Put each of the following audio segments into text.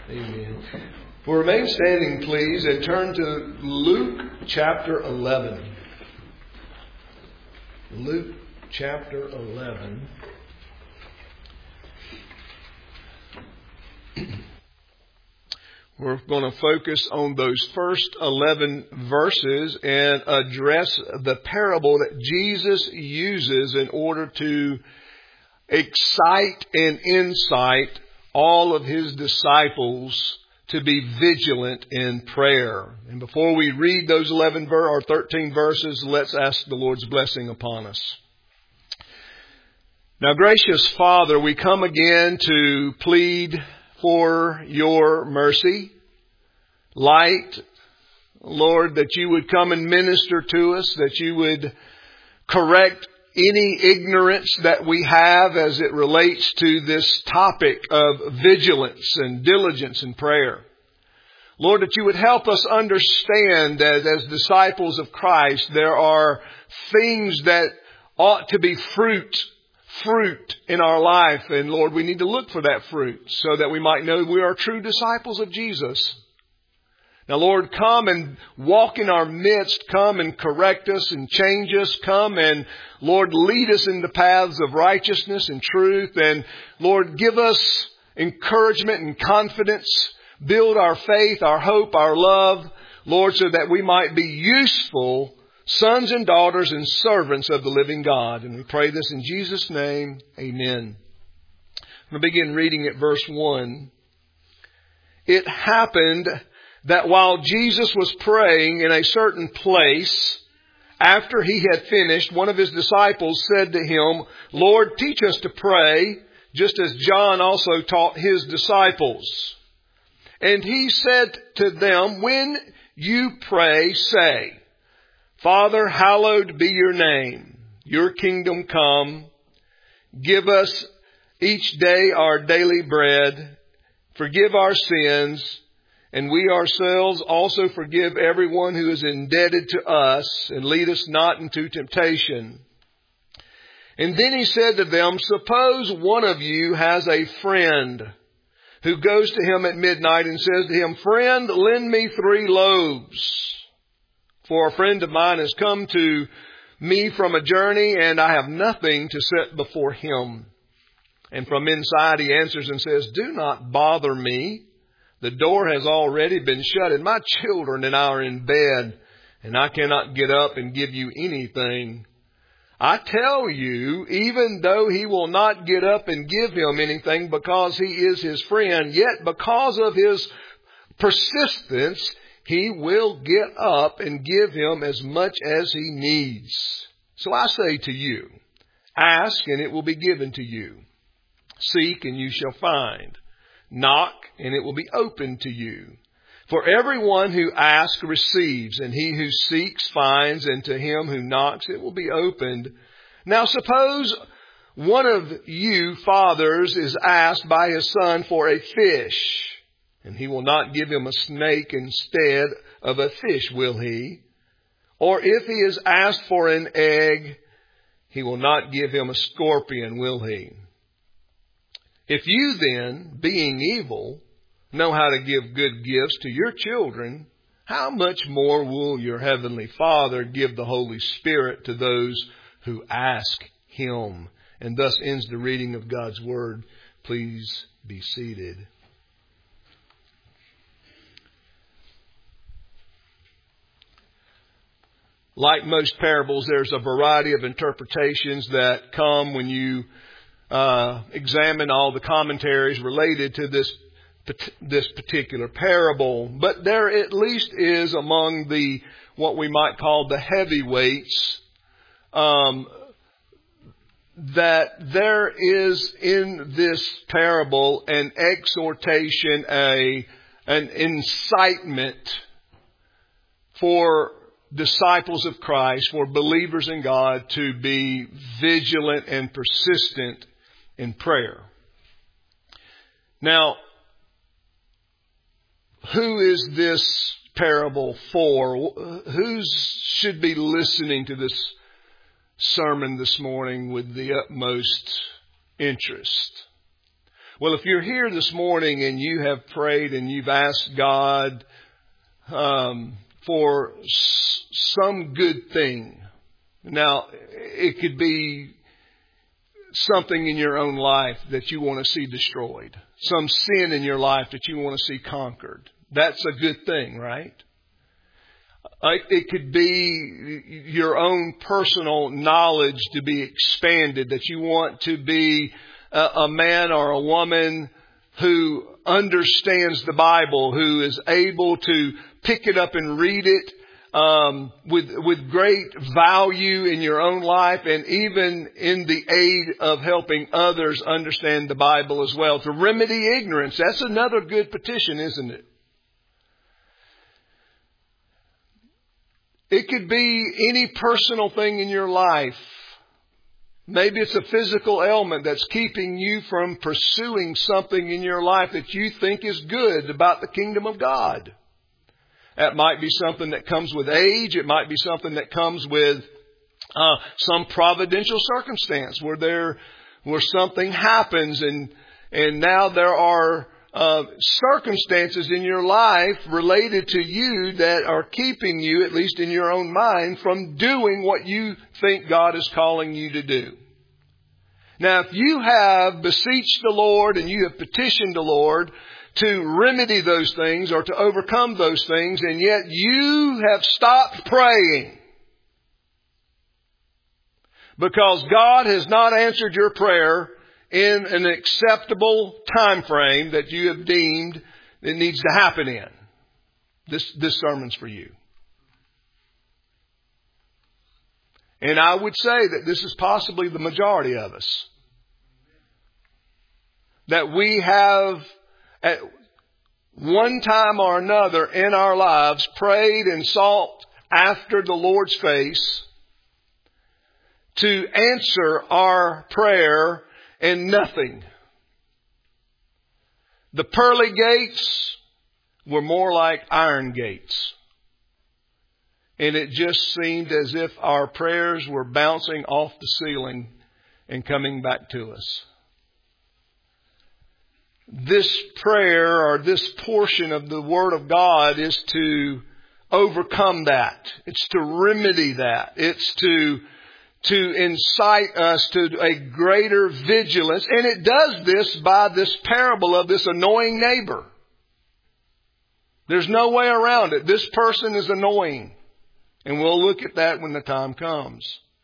Amen. Well, remain standing, please, and turn to Luke chapter 11. Luke chapter 11. We're going to focus on those first 11 verses and address the parable that Jesus uses in order to excite and incite all of His disciples to be vigilant in prayer. And before we read those 13 verses, let's ask the Lord's blessing upon us. Now, gracious Father, we come again to plead for your mercy, light, Lord, that you would come and minister to us, that you would correct any ignorance that we have as it relates to this topic of vigilance and diligence in prayer. Lord, that you would help us understand that as disciples of Christ, there are things that ought to be fruit in our life. And Lord, we need to look for that fruit so that we might know we are true disciples of Jesus. Now, Lord, come and walk in our midst. Come and correct us and change us. Come and, Lord, lead us in the paths of righteousness and truth. And, Lord, give us encouragement and confidence. Build our faith, our hope, our love, Lord, so that we might be useful sons and daughters and servants of the living God. And we pray this in Jesus' name. Amen. I'm going to begin reading at verse 1. It happened that while Jesus was praying in a certain place, after he had finished, one of his disciples said to him, "Lord, teach us to pray, just as John also taught his disciples." And he said to them, "When you pray, say, 'Father, hallowed be your name. Your kingdom come. Give us each day our daily bread. Forgive our sins, and we ourselves also forgive everyone who is indebted to us, and lead us not into temptation.'" And then he said to them, "Suppose one of you has a friend who goes to him at midnight and says to him, 'Friend, lend me 3 loaves. For a friend of mine has come to me from a journey, and I have nothing to set before him.' And from inside he answers and says, 'Do not bother me. The door has already been shut, and my children and I are in bed, and I cannot get up and give you anything.' I tell you, even though he will not get up and give him anything because he is his friend, yet because of his persistence, he will get up and give him as much as he needs. So I say to you, ask and it will be given to you. Seek and you shall find. Knock and it will be opened to you. For everyone who asks receives, and he who seeks finds, and to him who knocks it will be opened. Now suppose one of you fathers is asked by his son for a fish, and he will not give him a snake instead of a fish, will he? Or if he is asked for an egg, he will not give him a scorpion, will he? If you then, being evil, know how to give good gifts to your children, how much more will your heavenly Father give the Holy Spirit to those who ask Him? And thus ends the reading of God's Word. Please be seated. Like most parables, there's a variety of interpretations that come when you examine all the commentaries related to this particular parable. But there at least is among the what we might call the heavyweights, that there is in this parable an exhortation, an incitement for disciples of Christ, for believers in God, to be vigilant and persistent in prayer. Now, who is this parable for? Who should be listening to this sermon this morning with the utmost interest? Well, if you're here this morning and you have prayed and you've asked God for some good thing. Now, it could be something in your own life that you want to see destroyed. Some sin in your life that you want to see conquered. That's a good thing, right? It could be your own personal knowledge to be expanded, that you want to be a man or a woman who understands the Bible, who is able to pick it up and read it with great value in your own life, and even in the aid of helping others understand the Bible as well. To remedy ignorance, that's another good petition, isn't it? It could be any personal thing in your life. Maybe it's a physical ailment that's keeping you from pursuing something in your life that you think is good about the kingdom of God. That might be something that comes with age. It might be something that comes with some providential circumstance where something happens and now there are circumstances in your life related to you that are keeping you, at least in your own mind, from doing what you think God is calling you to do. Now, if you have beseeched the Lord and you have petitioned the Lord to remedy those things or to overcome those things, and yet you have stopped praying because God has not answered your prayer in an acceptable time frame that you have deemed it needs to happen in, this sermon's for you. And I would say that this is possibly the majority of us. That we have at one time or another in our lives prayed and sought after the Lord's face to answer our prayer, and nothing. The pearly gates were more like iron gates. And it just seemed as if our prayers were bouncing off the ceiling and coming back to us. This prayer or this portion of the Word of God is to overcome that. It's to remedy that. It's to incite us to a greater vigilance. And it does this by this parable of this annoying neighbor. There's no way around it. This person is annoying. And we'll look at that when the time comes.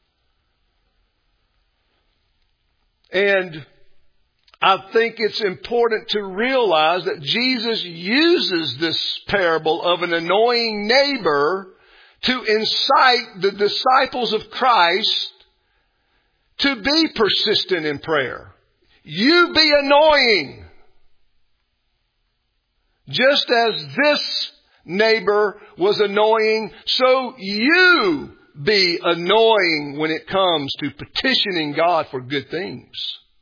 And I think it's important to realize that Jesus uses this parable of an annoying neighbor to incite the disciples of Christ to be persistent in prayer. You be annoying. Just as this neighbor was annoying, so you be annoying when it comes to petitioning God for good things.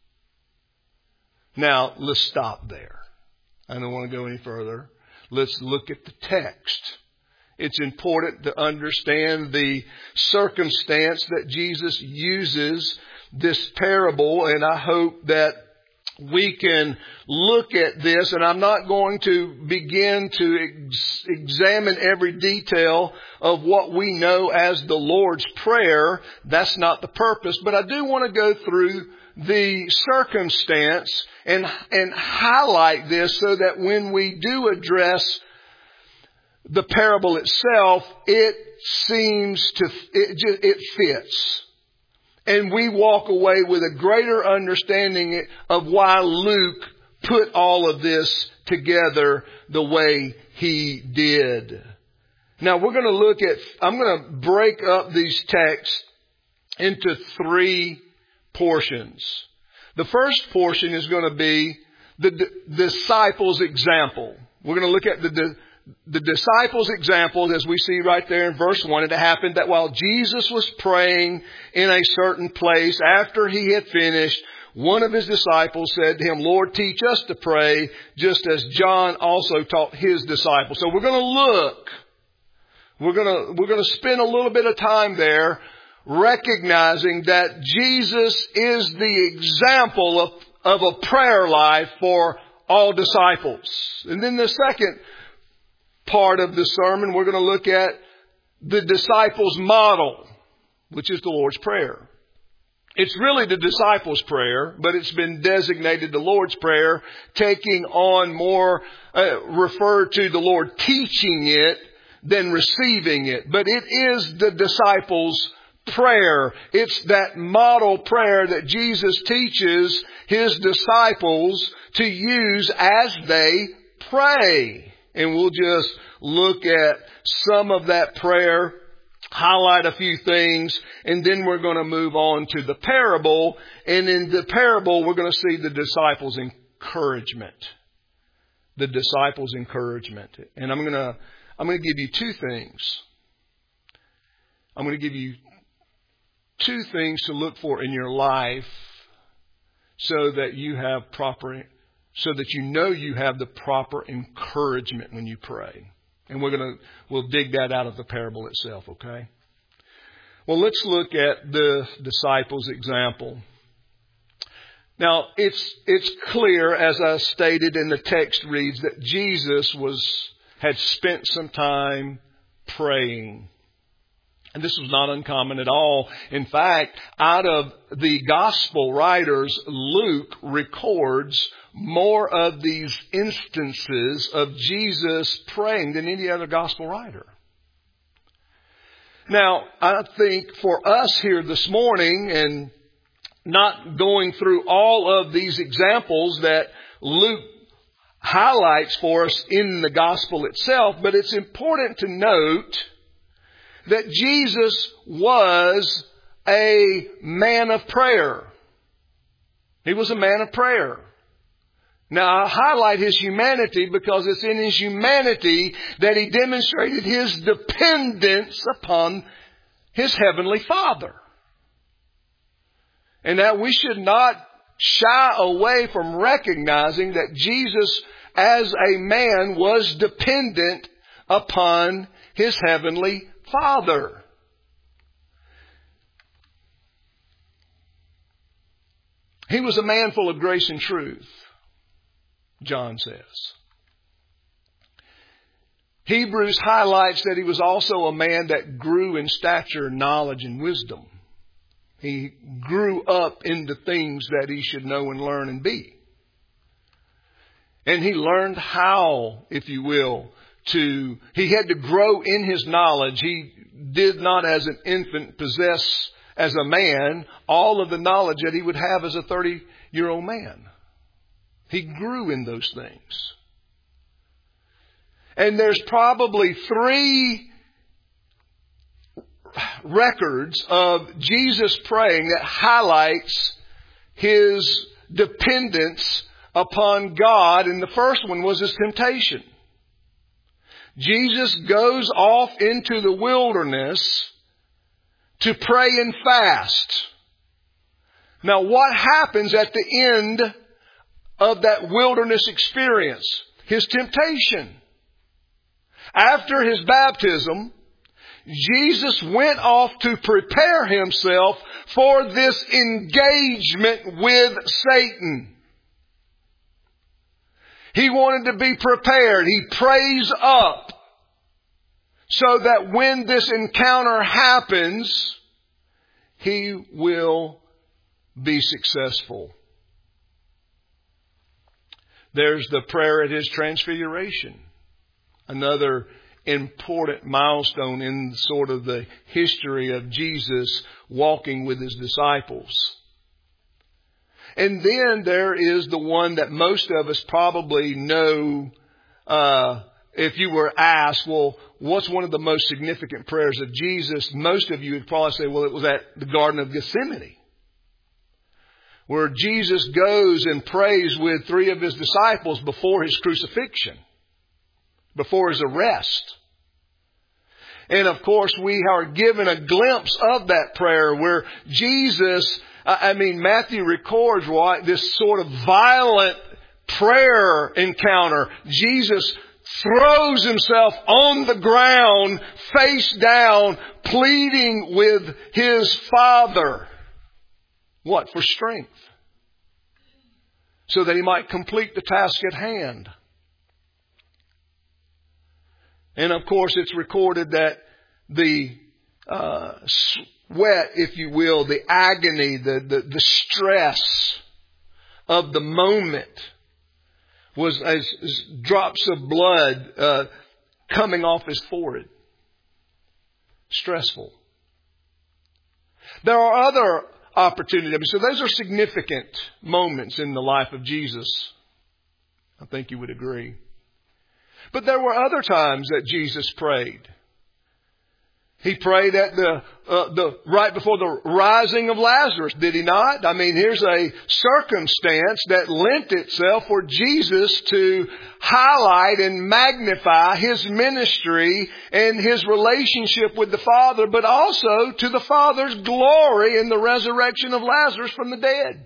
Now, let's stop there. I don't want to go any further. Let's look at the text. It's important to understand the circumstance that Jesus uses this parable, and I hope that we can look at this, and I'm not going to begin to examine every detail of what we know as the Lord's Prayer. That's not the purpose, but I do want to go through the circumstance and highlight this so that when we do address the parable itself, it fits. And we walk away with a greater understanding of why Luke put all of this together the way he did. Now I'm going to break up these texts into three portions. The first portion is going to be the disciples' example. We're going to look at the disciples' example as we see right there in verse 1. It happened that while Jesus was praying in a certain place, after he had finished, one of his disciples said to him, "Lord, teach us to pray, just as John also taught his disciples." So we're going to look. We're going to spend a little bit of time there recognizing that Jesus is the example of a prayer life for all disciples. And then the second part of the sermon, we're going to look at the disciples' model, which is the Lord's Prayer. It's really the disciples' prayer, but it's been designated the Lord's Prayer, taking on more, referred to the Lord teaching it than receiving it. But it is the disciples' prayer. It's that model prayer that Jesus teaches His disciples to use as they pray. And we'll just look at some of that prayer, highlight a few things, and then we're going to move on to the parable. And in the parable, we're going to see the disciples' encouragement. The disciples' encouragement. And I'm going to give you two things. I'm going to give you two things to look for in your life so that you know you have the proper encouragement when you pray. And we'll dig that out of the parable itself, okay? Well, let's look at the disciples' example. Now, it's clear, as I stated in the text reads, that Jesus had spent some time praying. And this was not uncommon at all. In fact, out of the gospel writers, Luke records more of these instances of Jesus praying than any other gospel writer. Now, I think for us here this morning, and not going through all of these examples that Luke highlights for us in the gospel itself, but it's important to note that Jesus was a man of prayer. He was a man of prayer. Now, I highlight His humanity because it's in His humanity that He demonstrated His dependence upon His Heavenly Father. And that we should not shy away from recognizing that Jesus, as a man, was dependent upon His Heavenly Father. He was a man full of grace and truth, John says. Hebrews highlights that he was also a man that grew in stature, knowledge, and wisdom. He grew up into things that he should know and learn and be. And he learned how, if you will, he had to grow in his knowledge. He did not, as an infant, possess as a man all of the knowledge that he would have as a 30-year-old man. He grew in those things. And there's probably 3 records of Jesus praying that highlights His dependence upon God. And the first one was His temptation. Jesus goes off into the wilderness to pray and fast. Now, what happens at the end of that wilderness experience? His temptation. After His baptism, Jesus went off to prepare Himself for this engagement with Satan. He wanted to be prepared. He prays up so that when this encounter happens, he will be successful. There's the prayer at His transfiguration. Another important milestone in sort of the history of Jesus walking with His disciples. And then there is the one that most of us probably know. If you were asked, well, what's one of the most significant prayers of Jesus? Most of you would probably say, well, it was at the Garden of Gethsemane, where Jesus goes and prays with 3 of His disciples before His crucifixion, before His arrest. And of course, we are given a glimpse of that prayer where Jesus, Matthew records, right, this sort of violent prayer encounter. Jesus throws Himself on the ground, face down, pleading with His Father. What? For strength. so that he might complete the task at hand. And of course, it's recorded that the sweat, if you will, the agony, the stress of the moment was as drops of blood coming off his forehead. Stressful. There are other opportunities. So those are significant moments in the life of Jesus. I think you would agree. But there were other times that Jesus prayed. He prayed at the right before the rising of Lazarus, did he not? I mean, here's a circumstance that lent itself for Jesus to highlight and magnify his ministry and his relationship with the Father, but also to the Father's glory in the resurrection of Lazarus from the dead.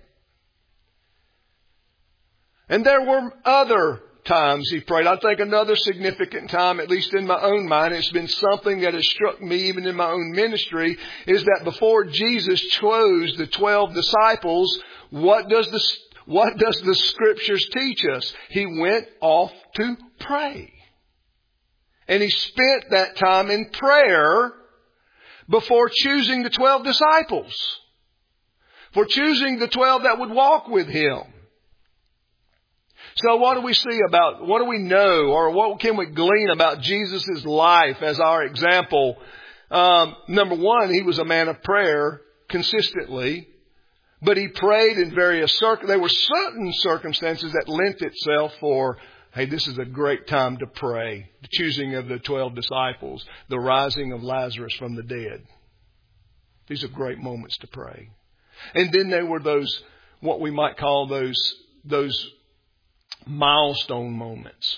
And there were other times he prayed. I think another significant time, at least in my own mind, it's been something that has struck me even in my own ministry, is that before Jesus chose the 12 disciples, what does the Scriptures teach us? He went off to pray. And he spent that time in prayer before choosing the 12 disciples. For choosing the 12 that would walk with him. So what do we know, or what can we glean about Jesus' life as our example? Number one, he was a man of prayer consistently, but he prayed in various there were certain circumstances that lent itself for, hey, this is a great time to pray. The choosing of the 12 disciples, the rising of Lazarus from the dead. These are great moments to pray. And then there were those, what we might call those milestone moments.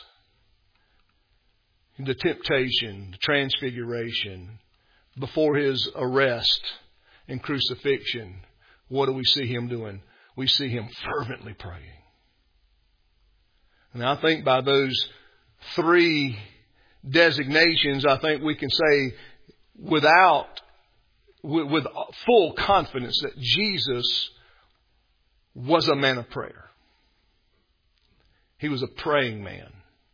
The temptation, the transfiguration, before his arrest and crucifixion. What do we see him doing? We see him fervently praying. And I think by those three designations, I think we can say with full confidence that Jesus was a man of prayer. He was a praying man.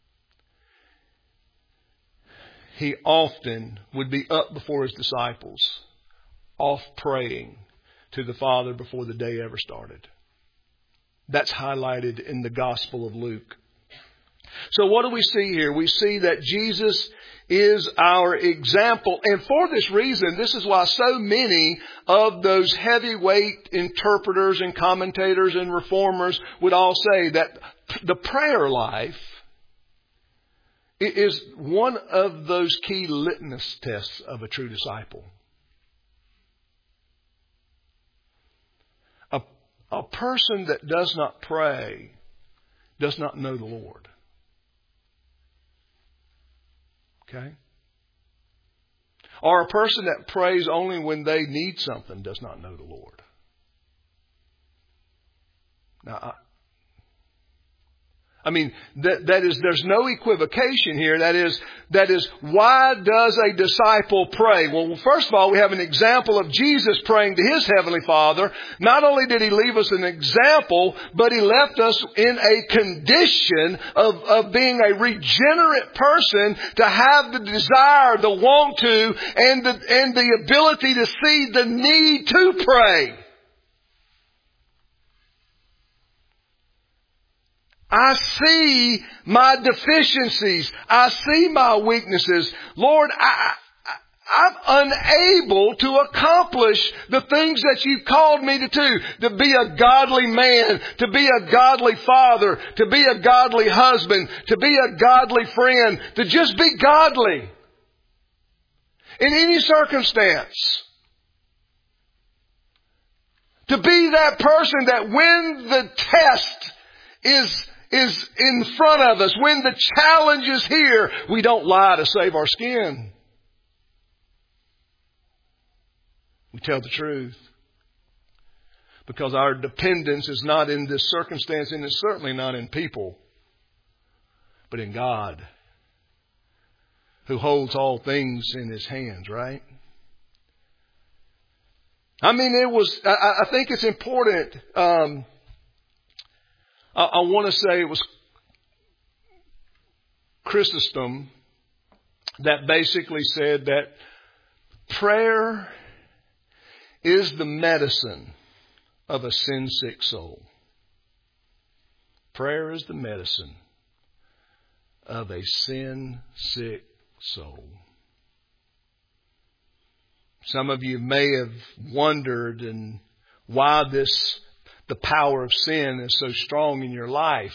He often would be up before his disciples, off praying to the Father before the day ever started. That's highlighted in the Gospel of Luke. So what do we see here? We see that Jesus is our example. And for this reason, this is why so many of those heavyweight interpreters and commentators and reformers would all say that the prayer life is one of those key litmus tests of a true disciple. A person that does not pray does not know the Lord. Okay? Or a person that prays only when they need something does not know the Lord. Now, I mean, there's no equivocation here. That is, why does a disciple pray? Well, first of all, we have an example of Jesus praying to his Heavenly Father. Not only did he leave us an example, but he left us in a condition of being a regenerate person to have the desire, the want to, and the ability to see the need to pray. I see my deficiencies. I see my weaknesses. Lord, I'm unable to accomplish the things that you've called me to do. To be a godly man, to be a godly father, to be a godly husband, to be a godly friend, to just be godly. In any circumstance. To be that person that when the test is in front of us, when the challenge is here, we don't lie to save our skin. We tell the truth. Because our dependence is not in this circumstance, and it's certainly not in people, but in God, who holds all things in his hands, right? I mean, I think it's important. I want to say it was Chrysostom that basically said that prayer is the medicine of a sin-sick soul. Prayer is the medicine of a sin-sick soul. Some of you may have wondered and why the power of sin is so strong in your life.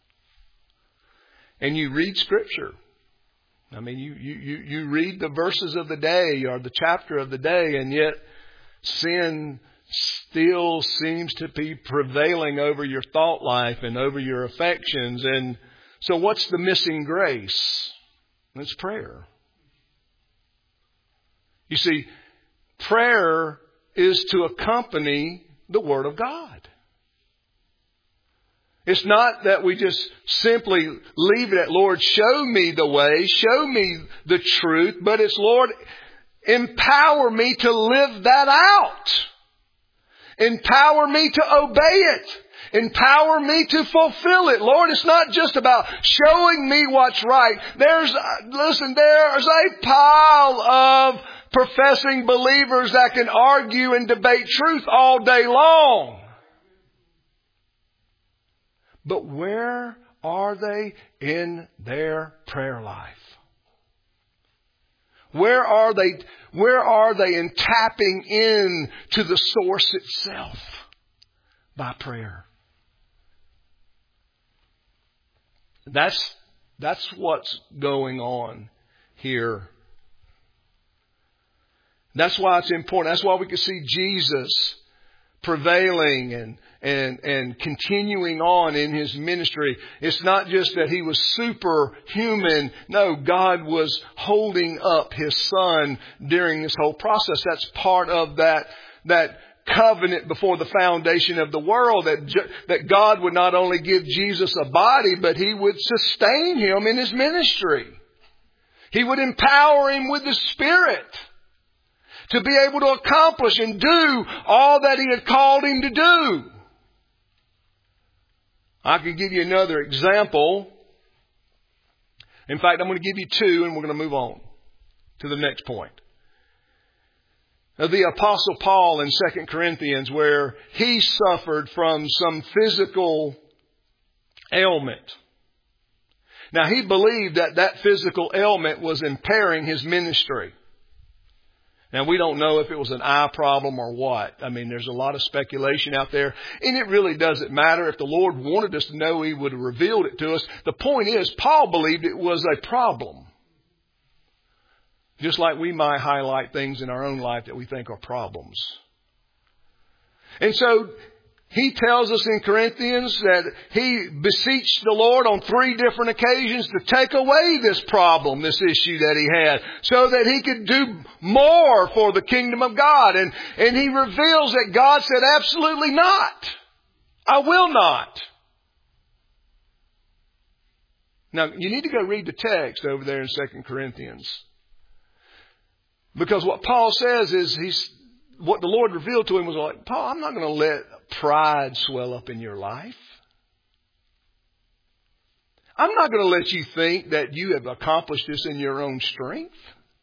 And you read Scripture. I mean, you read the verses of the day or the chapter of the day, and yet sin still seems to be prevailing over your thought life and over your affections. And so what's the missing grace? It's prayer. You see, prayer is to accompany the Word of God. It's not that we just simply leave it at, Lord, show me the way, show me the truth, but it's, Lord, empower me to live that out. Empower me to obey it. Empower me to fulfill it. Lord, it's not just about showing me what's right. There's a pile of professing believers that can argue and debate truth all day long. But where are they in their prayer life? Where are they in tapping in to the source itself by prayer? That's what's going on here. That's why it's important. That's why we can see Jesus prevailing and continuing on in His ministry. It's not just that He was superhuman. No, God was holding up His Son during this whole process. That's part of that covenant before the foundation of the world, that God would not only give Jesus a body, but He would sustain Him in His ministry. He would empower Him with the Spirit to be able to accomplish and do all that He had called Him to do. I could give you another example. In fact, I'm going to give you two, and we're going to move on to the next point. The Apostle Paul in 2 Corinthians, where he suffered from some physical ailment. Now, he believed that physical ailment was impairing his ministry. Now, we don't know if it was an eye problem or what. I mean, there's a lot of speculation out there. And it really doesn't matter. If the Lord wanted us to know, He would have revealed it to us. The point is, Paul believed it was a problem. Just like we might highlight things in our own life that we think are problems. And so, he tells us in Corinthians that he beseeched the Lord on 3 different occasions to take away this problem, this issue that he had, so that he could do more for the kingdom of God. And he reveals that God said, absolutely not. I will not. Now, you need to go read the text over there in 2 Corinthians. Because what Paul says is, what the Lord revealed to him was like, Paul, I'm not going to let pride swell up in your life. I'm not going to let you think that you have accomplished this in your own strength.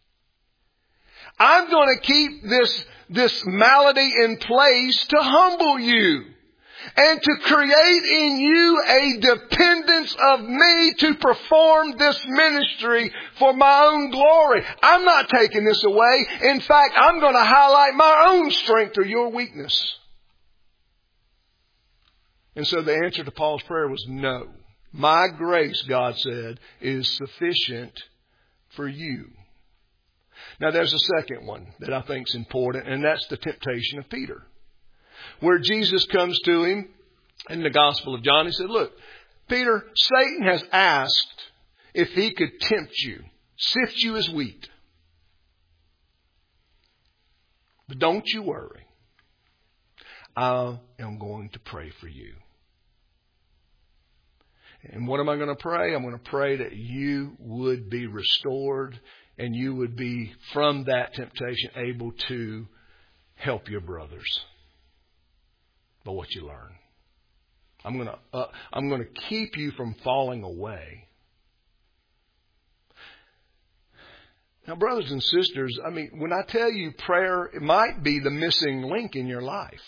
I'm going to keep this malady in place to humble you and to create in you a dependence of me to perform this ministry for my own glory. I'm not taking this away. In fact, I'm going to highlight my own strength or your weakness. And so the answer to Paul's prayer was no. My grace, God said, is sufficient for you. Now there's a second one that I think is important, and that's the temptation of Peter. Where Jesus comes to him in the Gospel of John, he said, look, Peter, Satan has asked if he could tempt you, sift you as wheat. But don't you worry. I am going to pray for you. And what am I going to pray? I'm going to pray that you would be restored and you would be, from that temptation, able to help your brothers by what you learn. I'm going to keep you from falling away. Now, brothers and sisters, I mean, when I tell you prayer, it might be the missing link in your life.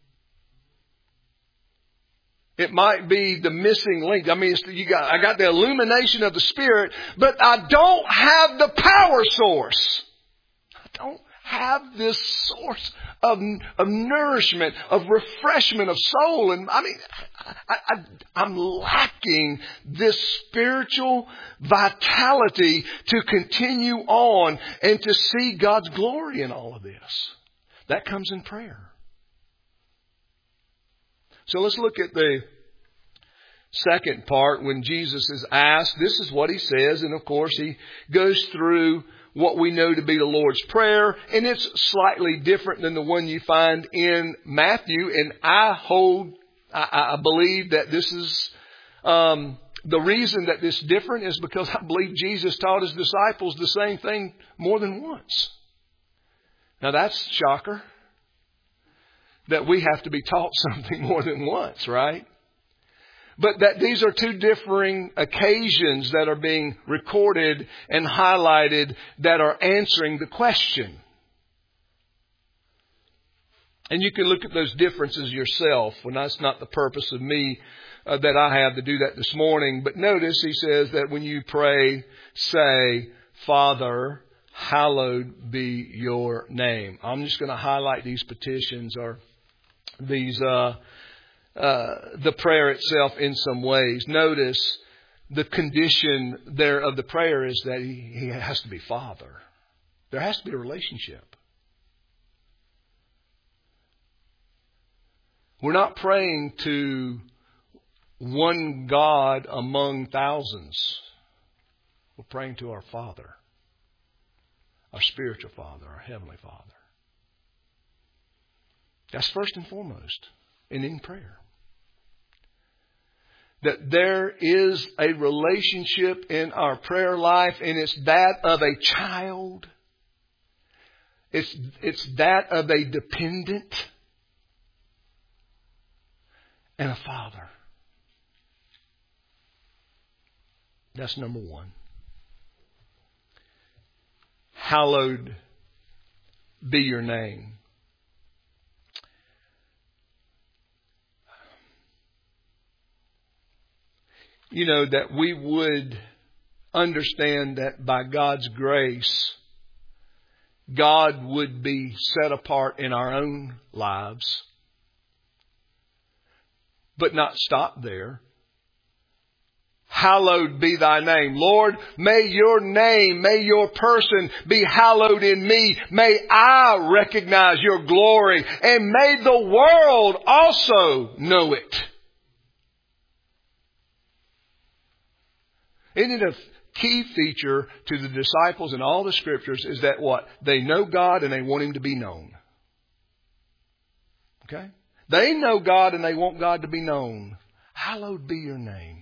It might be the missing link. I mean, I got the illumination of the Spirit, but I don't have the power source. I don't have this source of nourishment, of refreshment of soul. And I mean, I'm lacking this spiritual vitality to continue on and to see God's glory in all of this. That comes in prayer. So let's look at the second part when Jesus is asked. This is what He says. And of course, He goes through what we know to be the Lord's Prayer. And it's slightly different than the one you find in Matthew. And I believe that this is the reason that this is different is because I believe Jesus taught His disciples the same thing more than once. Now that's a shocker. That we have to be taught something more than once, right? But that these are two differing occasions that are being recorded and highlighted that are answering the question. And you can look at those differences yourself. Well, that's not the purpose of me that I have to do that this morning. But notice He says that when you pray, say, Father, hallowed be your name. I'm just going to highlight these petitions or these the prayer itself in some ways. Notice the condition there of the prayer is that he has to be Father. There has to be a relationship. We're not praying to one God among thousands. We're praying to our Father, our spiritual Father, our Heavenly Father. That's first and foremost in prayer. That there is a relationship in our prayer life, and it's that of a child. It's that of a dependent and a father. That's number one. Hallowed be your name. You know, that we would understand that by God's grace, God would be set apart in our own lives, but not stop there. Hallowed be thy name. Lord, may your name, may your person be hallowed in me. May I recognize your glory, and may the world also know it. Isn't it a key feature to the disciples in all the Scriptures is that what? They know God and they want Him to be known. Okay? They know God and they want God to be known. Hallowed be your name.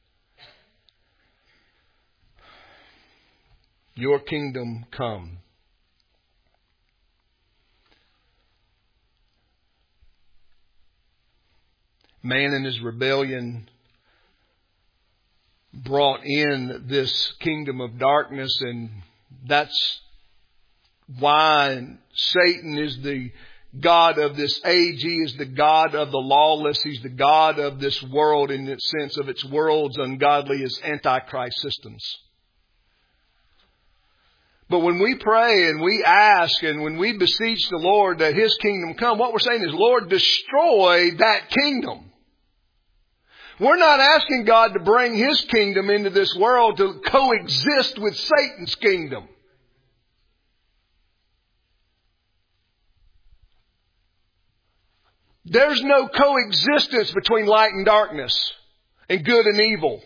Your kingdom come. Man in his rebellion brought in this kingdom of darkness, and that's why Satan is the God of this age. He is the God of the lawless. He's the God of this world in the sense of its world's ungodliest antichrist systems. But when we pray and we ask and when we beseech the Lord that His kingdom come, what we're saying is, Lord, destroy that kingdom. We're not asking God to bring His kingdom into this world to coexist with Satan's kingdom. There's no coexistence between light and darkness and good and evil.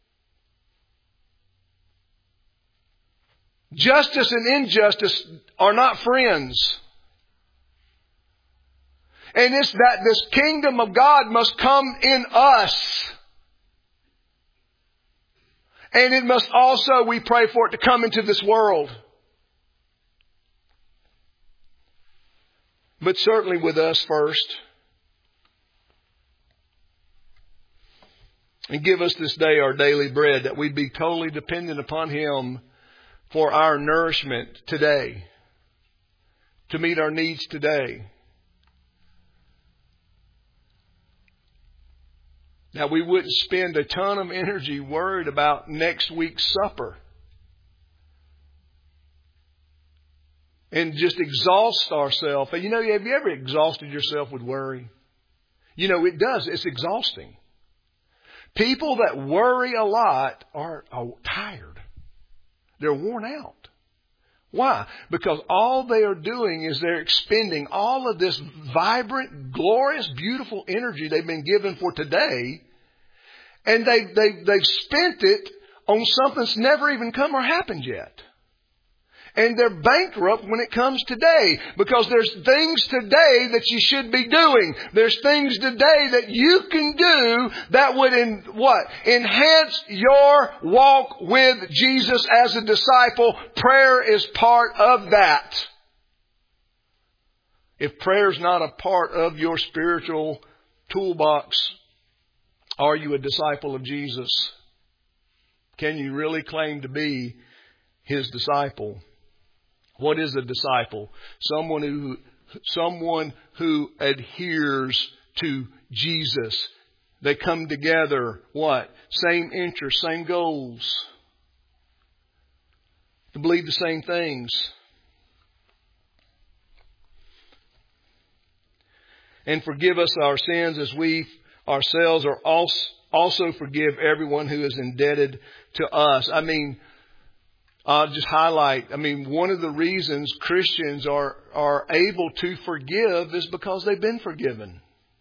Justice and injustice are not friends. And it's that this kingdom of God must come in us. And it must also, we pray for it to come into this world. But certainly with us first. And give us this day our daily bread, that we'd be totally dependent upon Him for our nourishment today, to meet our needs today. Now, we wouldn't spend a ton of energy worried about next week's supper and just exhaust ourselves. You know, have you ever exhausted yourself with worry? You know, it does. It's exhausting. People that worry a lot are tired. They're worn out. Why? Because all they are doing is they're expending all of this vibrant, glorious, beautiful energy they've been given for today, and they've spent it on something that's never even come or happened yet. And they're bankrupt when it comes today, because there's things today that you should be doing. There's things today that you can do that would enhance your walk with Jesus as a disciple. Prayer is part of that. If prayer is not a part of your spiritual toolbox, are you a disciple of Jesus? Can you really claim to be His disciple? What is a disciple? Someone who adheres to Jesus. They come together, what? Same interests, same goals. To believe the same things. And forgive us our sins as we ourselves are also forgive everyone who is indebted to us. I'll just highlight, one of the reasons Christians are able to forgive is because they've been forgiven.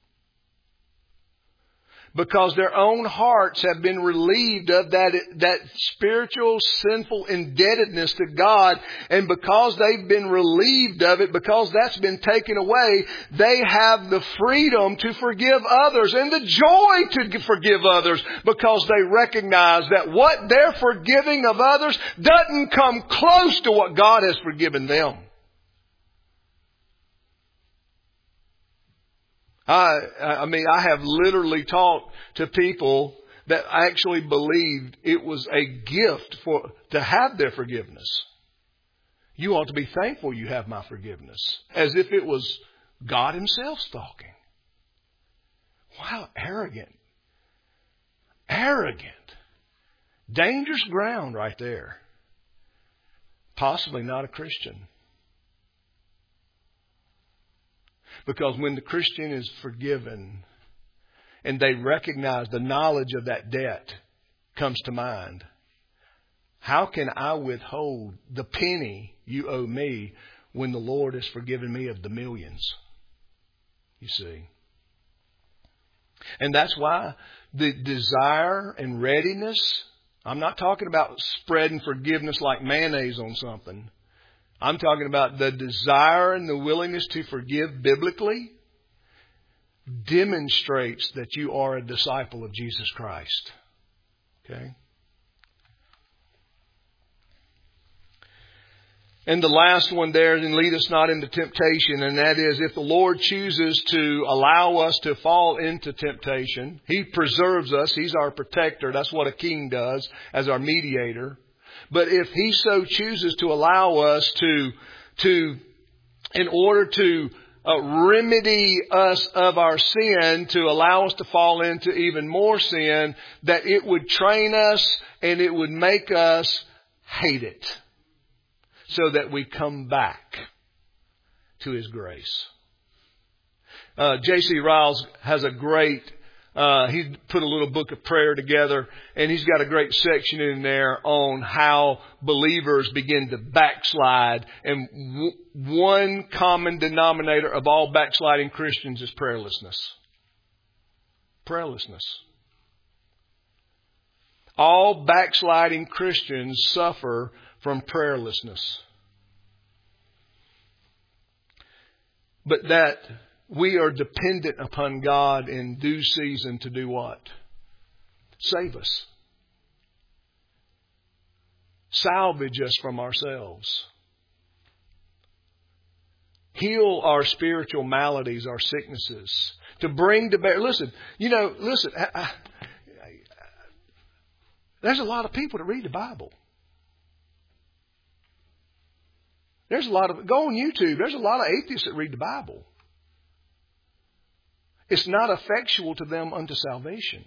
Because their own hearts have been relieved of that spiritual sinful indebtedness to God. And because they've been relieved of it, because that's been taken away, they have the freedom to forgive others and the joy to forgive others, because they recognize that what they're forgiving of others doesn't come close to what God has forgiven them. I have literally talked to people that actually believed it was a gift to have their forgiveness. You ought to be thankful you have my forgiveness. As if it was God Himself talking. Wow, arrogant. Arrogant. Dangerous ground right there. Possibly not a Christian. Because when the Christian is forgiven and they recognize the knowledge of that debt comes to mind, how can I withhold the penny you owe me when the Lord has forgiven me of the millions? You see. And that's why the desire and readiness, I'm not talking about spreading forgiveness like mayonnaise on something. I'm talking about the desire and the willingness to forgive biblically demonstrates that you are a disciple of Jesus Christ. Okay? And the last one there, and lead us not into temptation, and that is, if the Lord chooses to allow us to fall into temptation, He preserves us. He's our protector. That's what a king does as our mediator. But if He so chooses to allow us in order to remedy us of our sin, to allow us to fall into even more sin, that it would train us and it would make us hate it, so that we come back to His grace. J.C. Riles has a great, he put a little book of prayer together, and he's got a great section in there on how believers begin to backslide. And one common denominator of all backsliding Christians is prayerlessness. Prayerlessness. All backsliding Christians suffer from prayerlessness. But that we are dependent upon God in due season to do what? Save us. Salvage us from ourselves. Heal our spiritual maladies, our sicknesses. To bring to bear. Listen. There's a lot of people that read the Bible. Go on YouTube, there's a lot of atheists that read the Bible. It's not effectual to them unto salvation.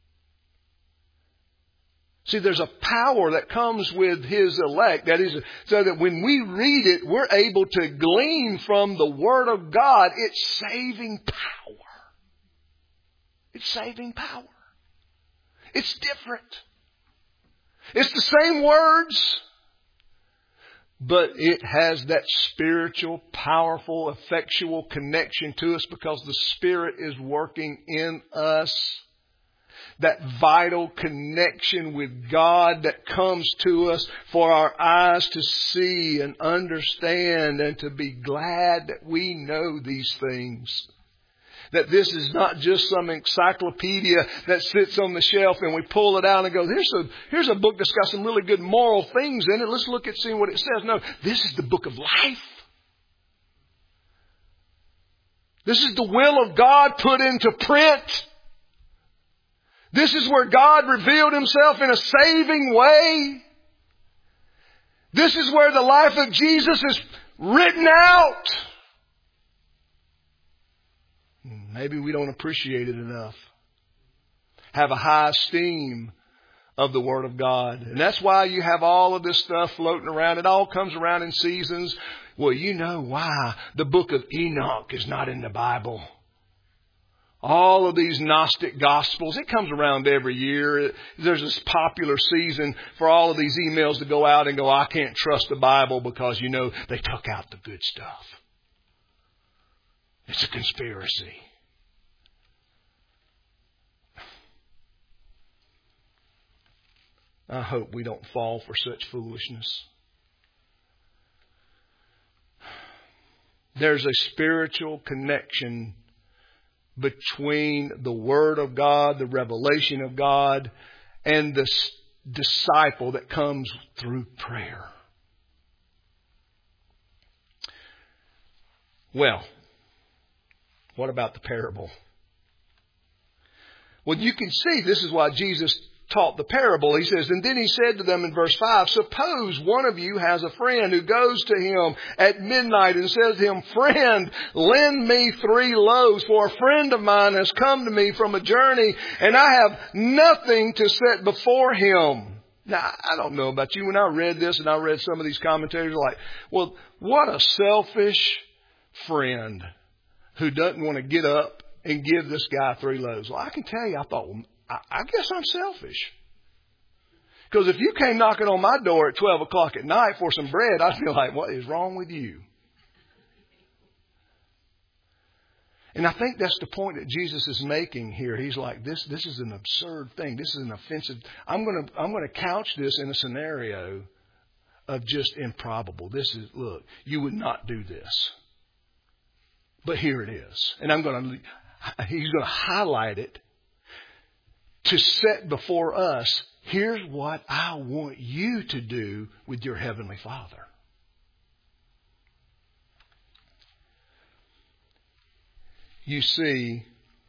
See, there's a power that comes with His elect. That is, so that when we read it, we're able to glean from the Word of God. It's saving power. It's saving power. It's different. It's the same words, but it has that spiritual, powerful, effectual connection to us because the Spirit is working in us. That vital connection with God that comes to us for our eyes to see and understand and to be glad that we know these things. That this is not just some encyclopedia that sits on the shelf and we pull it out and go, here's a book that's got some really good moral things in it. Let's look at seeing what it says. No, this is the book of life. This is the will of God put into print. This is where God revealed Himself in a saving way. This is where the life of Jesus is written out. Maybe we don't appreciate it enough. Have a high esteem of the Word of God. And that's why you have all of this stuff floating around. It all comes around in seasons. Well, you know why the book of Enoch is not in the Bible. All of these Gnostic Gospels, it comes around every year. There's this popular season for all of these emails to go out and go, I can't trust the Bible because, they took out the good stuff. It's a conspiracy. I hope we don't fall for such foolishness. There's a spiritual connection between the Word of God, the revelation of God, and the disciple that comes through prayer. Well, what about the parable? Well, you can see this is why Jesus taught the parable. He says, and then He said to them in verse 5, suppose one of you has a friend who goes to him at midnight and says to him, friend, lend me 3 loaves, for a friend of mine has come to me from a journey, and I have nothing to set before him. Now, I don't know about you. When I read this and I read some of these commentators, like, well, what a selfish friend who doesn't want to get up and give this guy 3 loaves. Well, I can tell you, I thought, well, I guess I'm selfish. Because if you came knocking on my door at 12 o'clock at night for some bread, I'd be like, what is wrong with you? And I think that's the point that Jesus is making here. He's like, this is an absurd thing. This is an offensive. I'm going to couch this in a scenario of just improbable. Look, you would not do this. But here it is. And he's going to highlight it to set before us, here's what I want you to do with your Heavenly Father. You see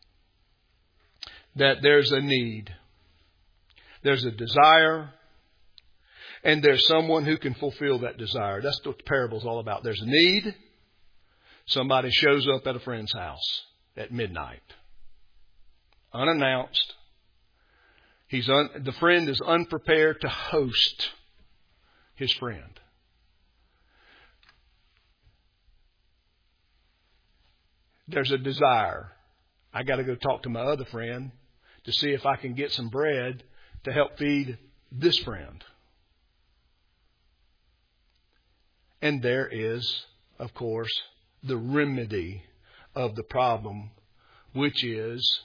that there's a need, there's a desire, and there's someone who can fulfill that desire. That's what the parable's all about. There's a need. Somebody shows up at a friend's house at midnight, unannounced. The friend is unprepared to host his friend. There's a desire. I got to go talk to my other friend to see if I can get some bread to help feed this friend. And there is, of course, the remedy of the problem, which is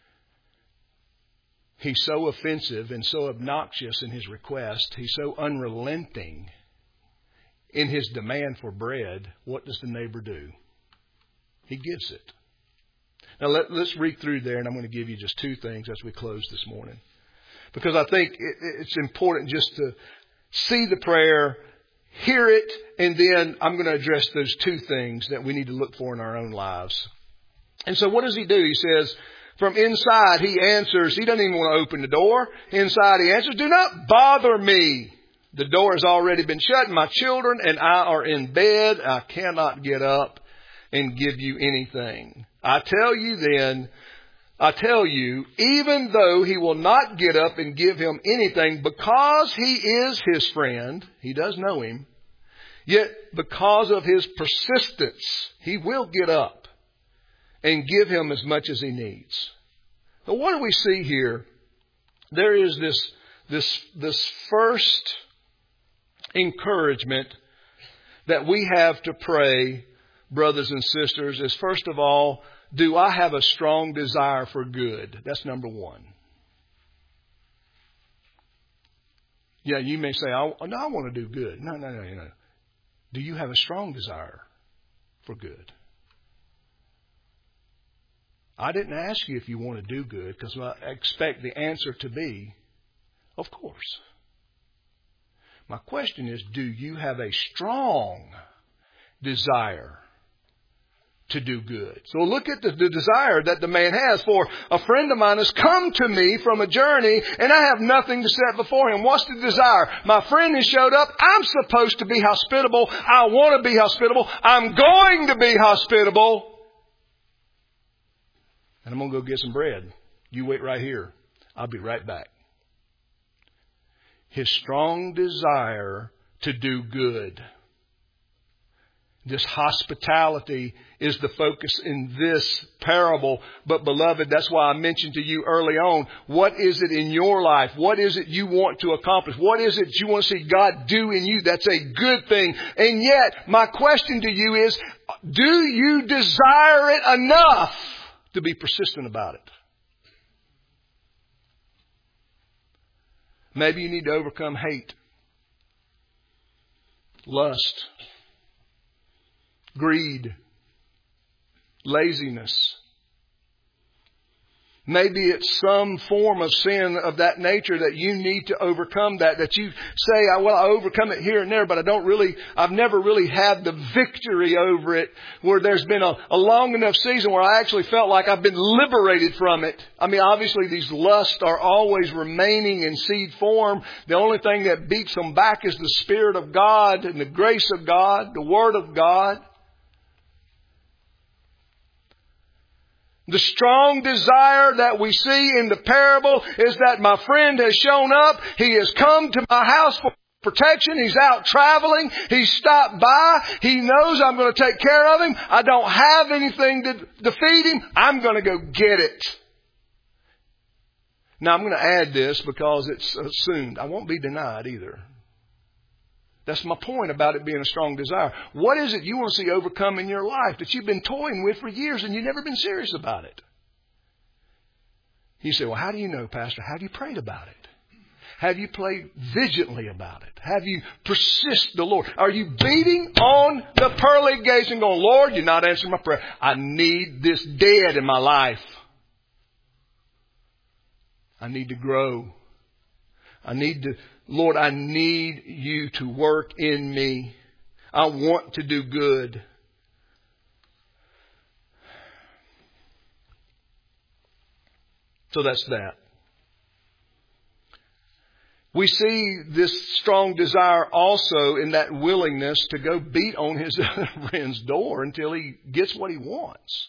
he's so offensive and so obnoxious in his request. He's so unrelenting in his demand for bread. What does the neighbor do? He gives it. Now let's read through there, and I'm going to give you just 2 things as we close this morning. Because I think it's important just to see the prayer, hear it, and then I'm going to address those 2 things that we need to look for in our own lives. And so what does he do? He says, From inside, he answers. He doesn't even want to open the door. Inside, he answers, do not bother me. The door has already been shut. My children and I are in bed. I cannot get up and give you anything. I tell you, even though he will not get up and give him anything, because he is his friend, he does know him, yet because of his persistence, he will get up and give him as much as he needs. So what do we see here? There is this first encouragement that we have to pray, brothers and sisters, is first of all, do I have a strong desire for good? That's number one. Yeah, you may say, I want to do good. No. Do you have a strong desire for good? I didn't ask you if you want to do good, because I expect the answer to be, of course. My question is, do you have a strong desire to do good? So look at the desire that the man has. For a friend of mine has come to me from a journey, and I have nothing to set before him. What's the desire? My friend has showed up. I'm supposed to be hospitable. I want to be hospitable. I'm going to be hospitable. And I'm going to go get some bread. You wait right here. I'll be right back. His strong desire to do good. This hospitality is the focus in this parable. But beloved, that's why I mentioned to you early on, what is it in your life? What is it you want to accomplish? What is it you want to see God do in you? That's a good thing. And yet, my question to you is, do you desire it enough to be persistent about it? Maybe you need to overcome hate, lust, greed, laziness. Maybe it's some form of sin of that nature that you need to overcome that you say, well, I overcome it here and there, but I've never really had the victory over it, where there's been a long enough season where I actually felt like I've been liberated from it. I mean, obviously these lusts are always remaining in seed form. The only thing that beats them back is the Spirit of God and the grace of God, the Word of God. The strong desire that we see in the parable is that my friend has shown up. He has come to my house for protection. He's out traveling. He's stopped by. He knows I'm going to take care of him. I don't have anything to feed him. I'm going to go get it. Now I'm going to add this because it's assumed. I won't be denied either. That's my point about it being a strong desire. What is it you want to see overcome in your life that you've been toying with for years and you've never been serious about it? You say, well, how do you know, Pastor? Have you prayed about it? Have you prayed vigilantly about it? Have you persisted the Lord? Are you beating on the pearly gates and going, Lord, you're not answering my prayer. I need this dead in my life. I need to grow. Lord, I need you to work in me. I want to do good. So that's that. We see this strong desire also in that willingness to go beat on his friend's door until he gets what he wants.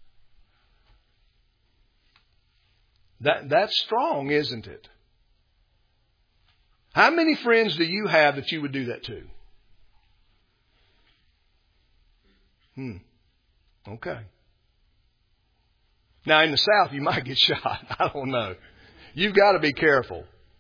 That's strong, isn't it? How many friends do you have that you would do that to? Okay. Now in the South you might get shot. I don't know. You've got to be careful.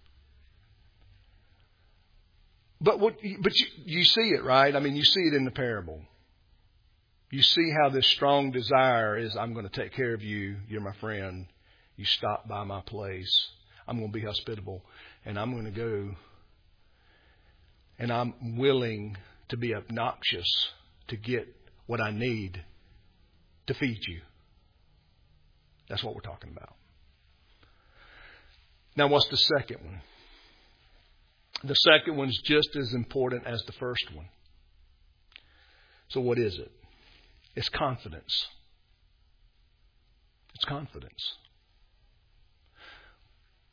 But you see it, right? I mean, you see it in the parable. You see how this strong desire is, I'm going to take care of you. You're my friend. You stop by my place. I'm going to be hospitable. And I'm going to go. And I'm willing to be obnoxious to get what I need to feed you. That's what we're talking about. Now, what's the second one? The second one's just as important as the first one. So what is it? It's confidence. It's confidence.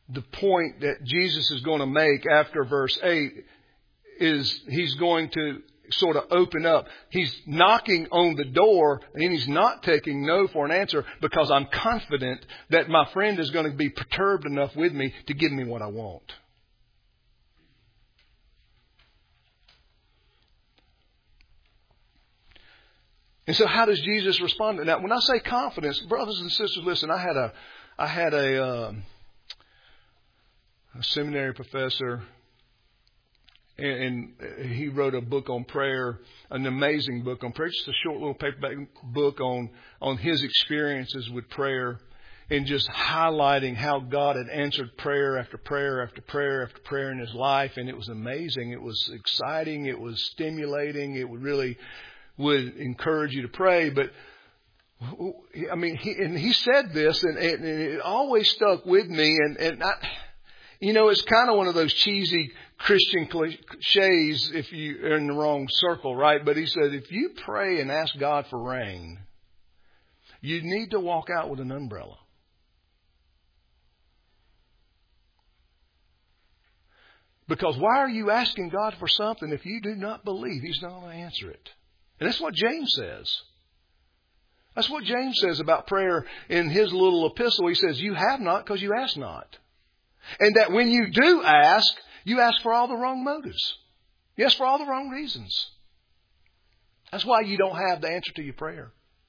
the point that Jesus is going to make after verse 8 is He's going to sort of open up. He's knocking on the door and He's not taking no for an answer, because I'm confident that my friend is going to be perturbed enough with me to give me what I want. And so how does Jesus respond to that? When I say confidence, brothers and sisters, listen, I had a seminary professor, and he wrote a book on prayer, an amazing book on prayer, just a short little paperback book on his experiences with prayer, and just highlighting how God had answered prayer after prayer after prayer after prayer in his life. And it was amazing. It was exciting. It was stimulating. It would encourage you to pray. But I mean, he said this, and it always stuck with me. And I, it's kind of one of those cheesy Christian cliches if you are in the wrong circle, right? But he said, if you pray and ask God for rain, you need to walk out with an umbrella. Because why are you asking God for something if you do not believe He's not going to answer it? And that's what James says. That's what James says about prayer in his little epistle. He says, you have not because you ask not. And that when you do ask, you ask for all the wrong motives. You ask for all the wrong reasons. That's why you don't have the answer to your prayer.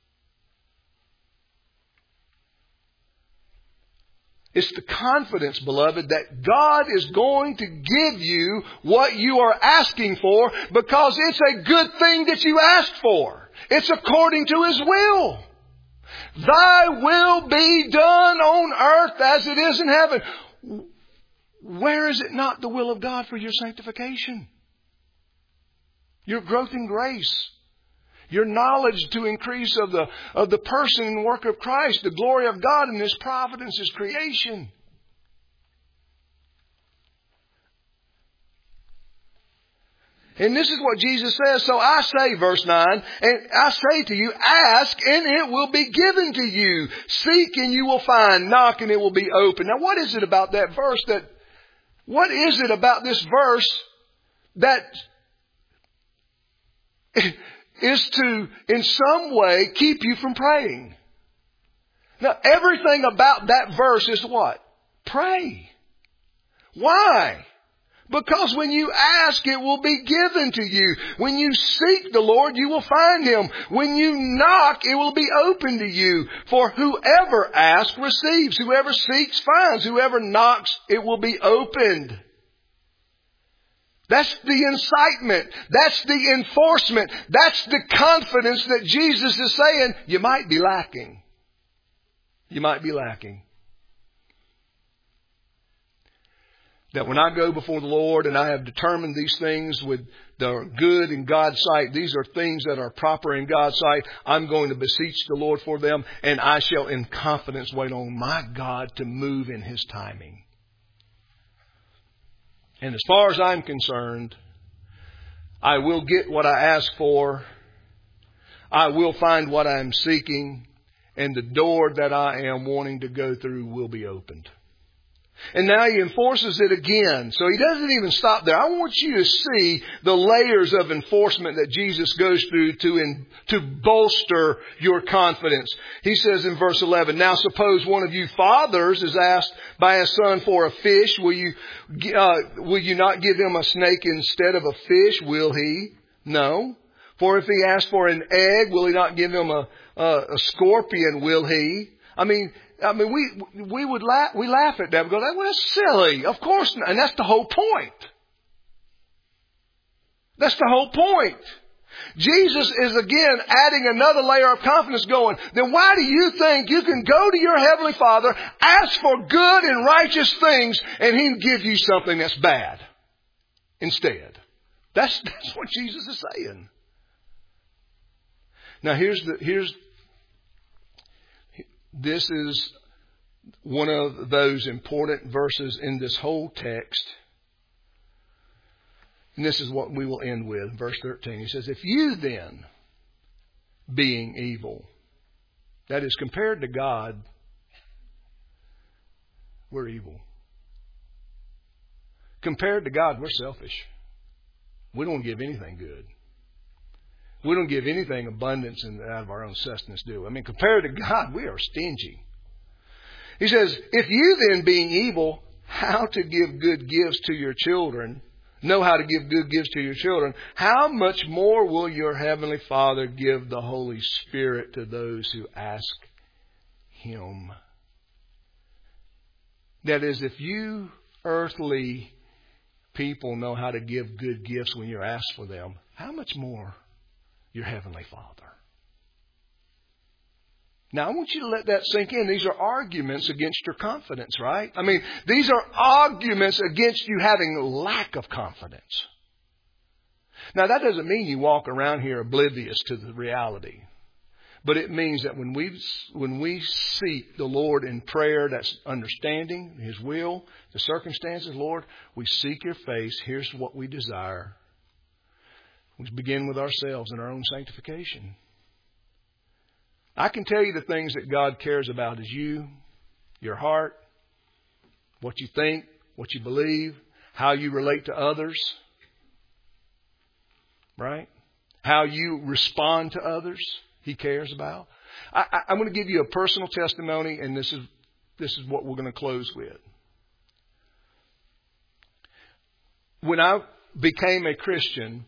It's the confidence, beloved, that God is going to give you what you are asking for, because it's a good thing that you asked for. It's according to His will. Thy will be done on earth as it is in heaven. Where is it not the will of God for your sanctification? Your growth in grace. Your knowledge to increase of the person and work of Christ, the glory of God and His providence, His creation. And this is what Jesus says. So I say, verse 9, and I say to you, ask and it will be given to you. Seek and you will find. Knock and it will be open. Now what is it about that verse what is it about this verse that is to, in some way, keep you from praying? Now, everything about that verse is what? Pray. Why? Because when you ask, it will be given to you. When you seek the Lord, you will find Him. When you knock, it will be open to you. For whoever asks receives. Whoever seeks finds. Whoever knocks, it will be opened. That's the incitement. That's the enforcement. That's the confidence that Jesus is saying you might be lacking. You might be lacking. That when I go before the Lord and I have determined these things with the good in God's sight, these are things that are proper in God's sight, I'm going to beseech the Lord for them, and I shall in confidence wait on my God to move in His timing. And as far as I'm concerned, I will get what I ask for. I will find what I'm seeking. And the door that I am wanting to go through will be opened. And now He enforces it again. So He doesn't even stop there. I want you to see the layers of enforcement that Jesus goes through to bolster your confidence. He says in verse 11, now suppose one of you fathers is asked by his son for a fish. Will you not give him a snake instead of a fish? Will he? No. For if he asks for an egg, will he not give him a scorpion? Will he? I mean, we laugh at that. We go, well, that's silly. Of course not. And that's the whole point. That's the whole point. Jesus is again adding another layer of confidence, going, then why do you think you can go to your Heavenly Father, ask for good and righteous things, and He'll give you something that's bad instead? That's what Jesus is saying. Now this is one of those important verses in this whole text. And this is what we will end with. Verse 13. He says, if you then, being evil, that is compared to God, we're evil. Compared to God, we're selfish. We don't give anything good. We don't give anything abundance out of our own sustenance, do we? I mean, compared to God, we are stingy. He says, if you then, being evil, how to give good gifts to your children, know how to give good gifts to your children, how much more will your Heavenly Father give the Holy Spirit to those who ask Him? That is, if you earthly people know how to give good gifts when you're asked for them, how much more your Heavenly Father? Now, I want you to let that sink in. These are arguments against your confidence, right? I mean, these are arguments against you having lack of confidence. Now, that doesn't mean you walk around here oblivious to the reality. But it means that when we seek the Lord in prayer, that's understanding His will, the circumstances, Lord, we seek Your face. Here's what we desire. We begin with ourselves and our own sanctification. I can tell you the things that God cares about is you, your heart, what you think, what you believe, how you relate to others, right? How you respond to others, He cares about. I'm going to give you a personal testimony, and this is what we're going to close with. When I became a Christian,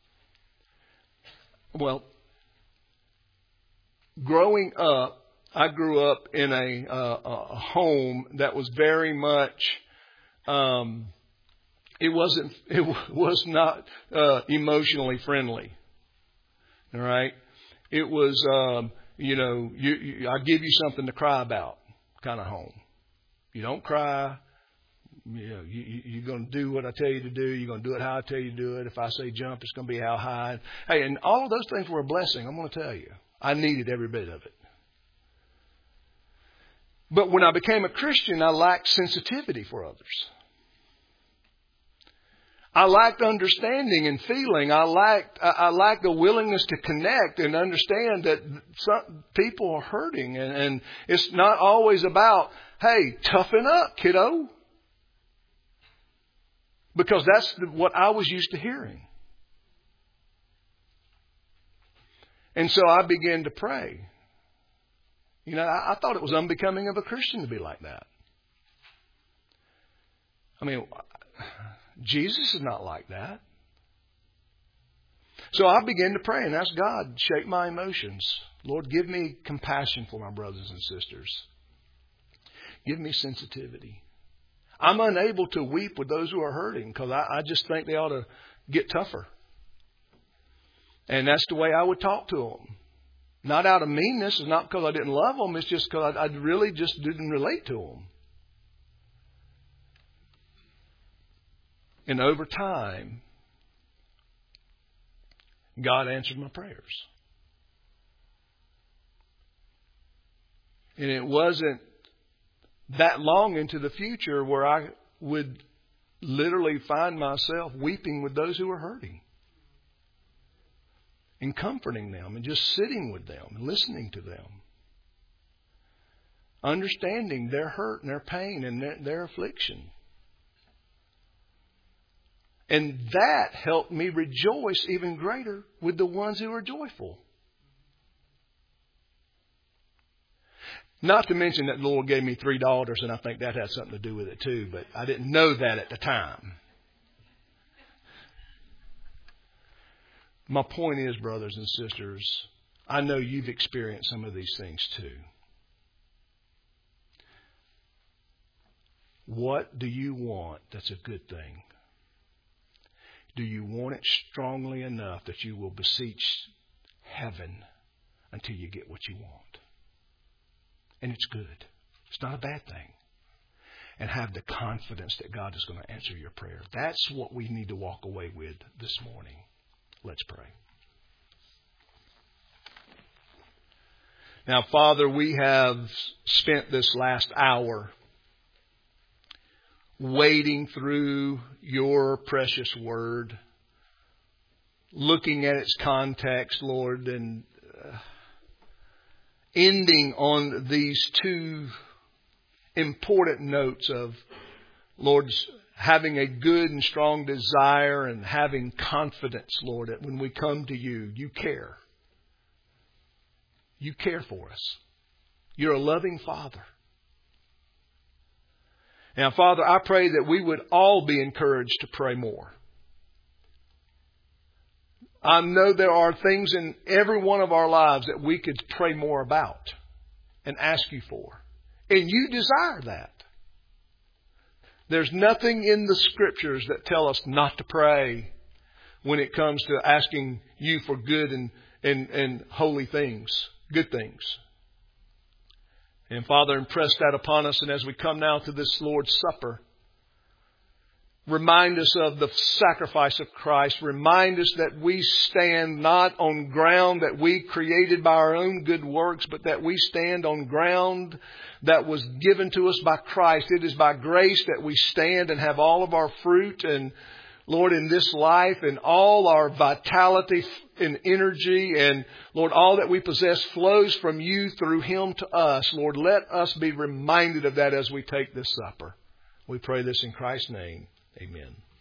growing up, I grew up in a home that was very much, it was not emotionally friendly. All right. It was, I give you something to cry about kind of home. You don't cry. You're going to do what I tell you to do. You're going to do it how I tell you to do it. If I say jump, it's going to be how high. Hey, and all of those things were a blessing. I'm going to tell you. I needed every bit of it. But when I became a Christian, I lacked sensitivity for others. I lacked understanding and feeling. I lacked the willingness to connect and understand that some people are hurting. And it's not always about, hey, toughen up, kiddo. Because that's what I was used to hearing. And so I began to pray. I thought it was unbecoming of a Christian to be like that. I mean, Jesus is not like that. So I began to pray and ask God, shape my emotions. Lord, give me compassion for my brothers and sisters. Give me sensitivity. I'm unable to weep with those who are hurting because I just think they ought to get tougher. And that's the way I would talk to them. Not out of meanness. It's not because I didn't love them. It's just because I really just didn't relate to them. And over time, God answered my prayers. And it wasn't that long into the future where I would literally find myself weeping with those who were hurting. And comforting them and just sitting with them and listening to them. Understanding their hurt and their pain and their affliction. And that helped me rejoice even greater with the ones who are joyful. Not to mention that the Lord gave me 3 daughters, and I think that had something to do with it too, but I didn't know that at the time. My point is, brothers and sisters, I know you've experienced some of these things too. What do you want that's a good thing? Do you want it strongly enough that you will beseech heaven until you get what you want? And it's good. It's not a bad thing. And have the confidence that God is going to answer your prayer. That's what we need to walk away with this morning. Let's pray. Now, Father, we have spent this last hour wading through your precious word, looking at its context, Lord, and ending on these 2 important notes of, Lord, having a good and strong desire and having confidence, Lord, that when we come to you, you care. You care for us. You're a loving Father. Now, Father, I pray that we would all be encouraged to pray more. I know there are things in every one of our lives that we could pray more about and ask you for. And you desire that. There's nothing in the Scriptures that tell us not to pray when it comes to asking you for good and holy things, good things. And Father, impress that upon us. And as we come now to this Lord's Supper, remind us of the sacrifice of Christ. Remind us that we stand not on ground that we created by our own good works, but that we stand on ground that was given to us by Christ. It is by grace that we stand and have all of our fruit and, Lord, in this life and all our vitality and energy and, Lord, all that we possess flows from you through Him to us. Lord, let us be reminded of that as we take this supper. We pray this in Christ's name. Amen.